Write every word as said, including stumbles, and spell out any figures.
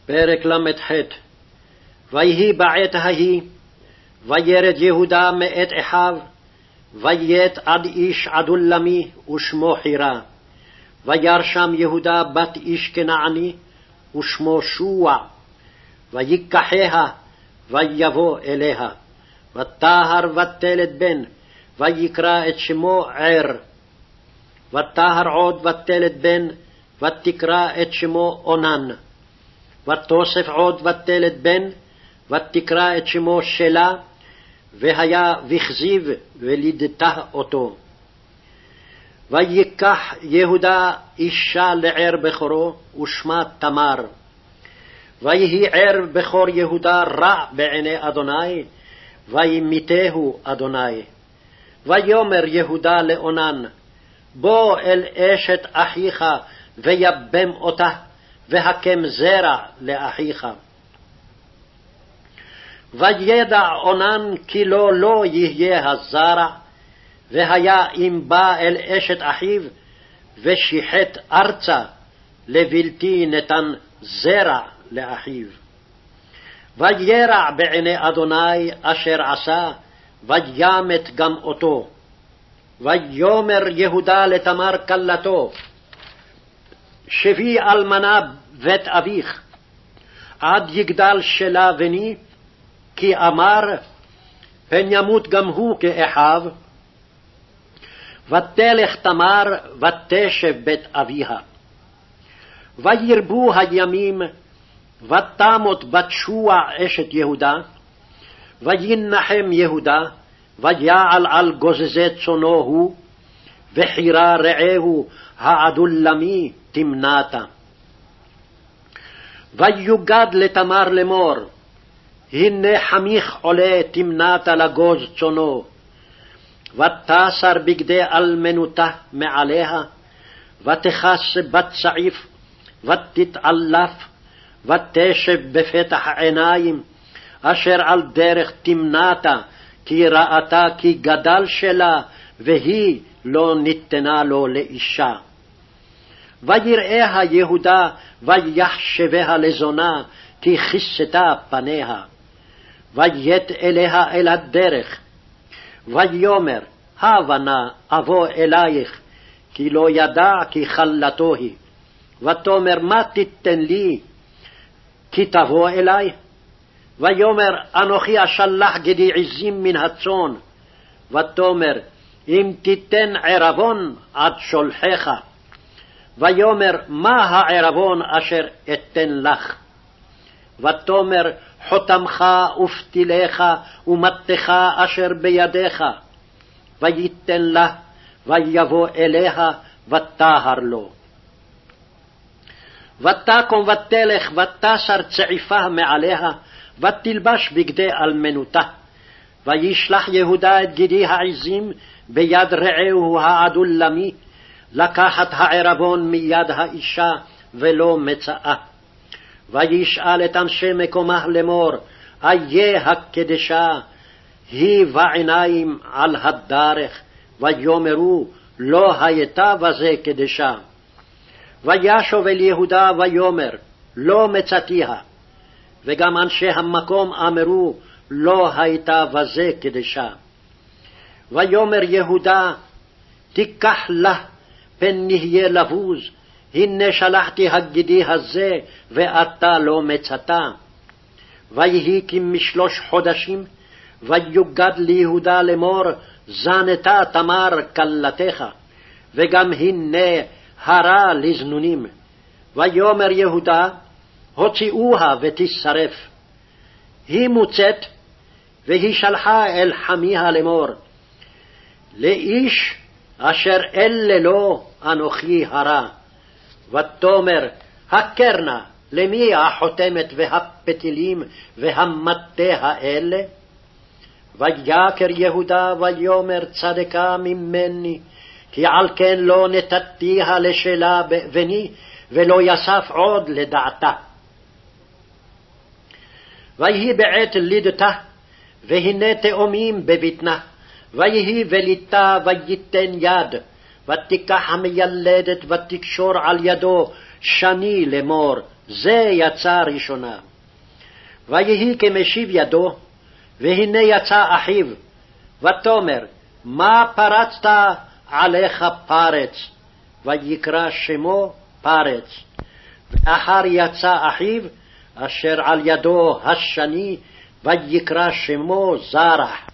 פרק למ"ח. ויהי בעת ההיא, וירד יהודה מאת אחיו, ויית עד איש עדולמי ושמו חירה. וירא שם יהודה בת איש כנעני ושמו שוע, ויקחיה ויבוא אליה. ותהר ותלד בן, ויקרא את שמו ער. ותהר עוד ותלד בן, ותקרא את שמו אונן. ותוסף עוד ותלד בן, ותקרא את שמו שלה, והיה בכזיב ולידתה אותו. ויקח יהודה אישה לער בכורו, ושמה תמר. ויהי ער בכור יהודה רע בעיני אדוני, וימיתהו אדוני. ויאמר יהודה לאונן, בוא אל אשת אחיך ויבם אותה, והקם זרע לאחיך. וידע אונן כי לא לא יהיה הזרע, והיה אם בא אל אשת אחיו, ושיחת ארצה, לבלתי נתן זרע לאחיו. וירע בעיני אדוני אשר עשה, וימת גם אותו. ויאמר יהודה לתמר כלתו, שבי אלמנה בית אביך, עד יגדל שלה בני, כי אמר, פן ימות גם הוא כאחיו. ותלך תמר ותשב בית אביה. וירבו הימים, ותמות בת שוע אשת יהודה, וינחם יהודה, ויעל על גוזזי צונו הוא, וחירה רעהו העדולמי תמנתה. ויוגד לתמר לאמור, הנה חמיך עולה תמנתה לגוז צונו. ותסר בגדי אלמנותה מעליה, ותכס בת צעיף, ותתעלף, ותשב בפתח העיניים, אשר על דרך תמנתה, כי ראתה כי גדל שלה, והיא לא ניתנה לו לאישה. ויראיה יהודה, ויחשביה לזונה, כי כיסתה פניה. ויית אליה אל הדרך, ויאמר, הבה נא אבוא אלייך, כי לא ידע כי חלתו היא. ותאמר, מה תיתן לי, כי תבוא אלי? ויאמר, אנוכי אשלח גדי עזים מן הצאן. ותאמר, אם תיתן ערבון עד שולחך. ויאמר, מה הערבון אשר אתן לך? ותאמר, חותמך ופתילך ומטך אשר בידיך. ויתן לה, ויבוא אליה, ותהר לו. ותקום ותלך, ותסר צעיפה מעליה, ותלבש בגדי אלמנותה. וישלח יהודה את גדי העזים ביד רעהו העדולמי, לקחת הערבון מיד האישה, ולא מצאה. וישאל את אנשי מקומה לאמור, איה הקדשה, היא בעיניים על הדרך. ויאמרו, לא הייתה בזה קדשה. וישוב אל יהודה ויאמר, לא מצאתיה. וגם אנשי המקום אמרו, לא הייתה בזה קדשה. ויאמר יהודה, תיקח לה, פן נהיה לבוז, הנה שלחתי הגדי הזה, ואתה לא מצאתה. ויהי כמשלוש חודשים, ויוגד ליהודה לאמור, זנתה תמר כלתך, וגם הנה הרה לזנונים. ויאמר יהודה, הוציאוה ותשרף. היא מוצאת, והיא שלחה אל חמיה לאמור, לאיש אשר אלה לו אנוכי הרע. ותאמר, הקרנה, למי החותמת והפתילים והמטה האלה? ויקר יהודה ויאמר, צדקה ממני, כי על כן לא נתתיה לשלה בני, ולא יסף עוד לדעתה. ויהי בעת לידתה, והנה תאומים בבטנה, ויהי ולידתה ויתן יד, ותיקח המיילדת ותקשור על ידו, שני לאמור, זה יצא ראשונה. ויהי כמשיב ידו, והנה יצא אחיו, ותאמר, מה פרצת עליך פרץ? ויקרא שמו פרץ. ואחר יצא אחיו, אשר על ידו השני, ויקרא שמו זרח.